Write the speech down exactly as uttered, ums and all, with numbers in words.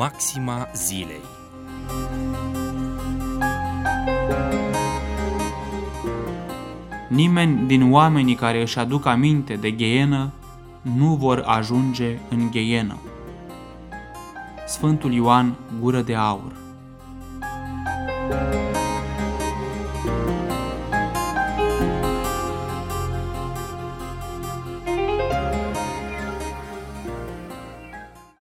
Maxima zilei. Nimeni din oamenii care își aduc aminte de ghienă nu vor ajunge în ghienă. Sfântul Ioan Gură de Aur.